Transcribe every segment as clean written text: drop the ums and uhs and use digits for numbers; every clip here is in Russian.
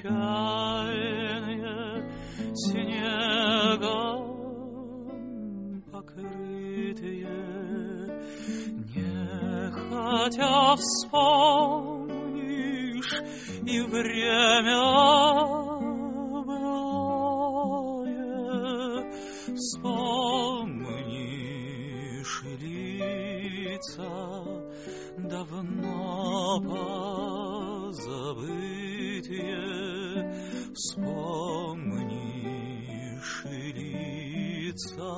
печальные, снегом покрытые, нехотя вспомнишь и время былое, вспомнишь и лица давно позабытые, вспомнишь и лица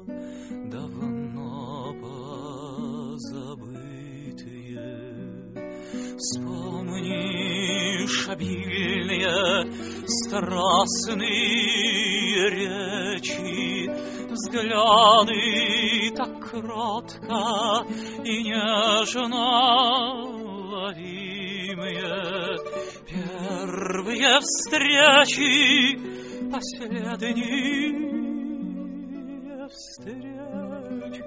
давно позабытые, вспомнишь обильные страстные речи, взгляды так кротко и нежно ловимые, первые встречи, последние встречи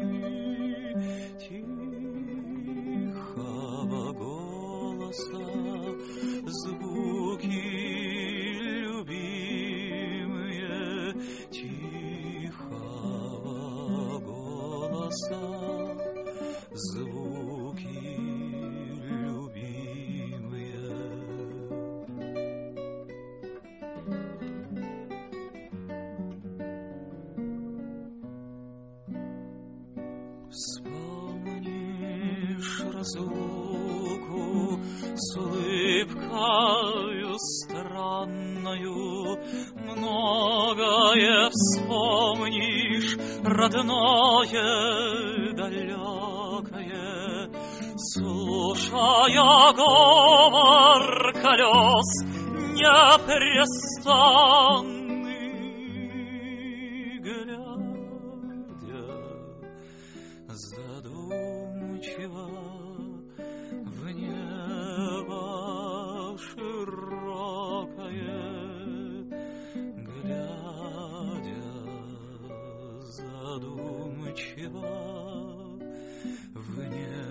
тихого голоса, звуки любимые тихого голоса, звуки любимые. Вспомнишь разлуку с улыбкою странною, многое вспомнишь, родное, далекое, слушая говор колес непрестанный, глядя задумчиво в небо широкое, глядя задумчиво в небо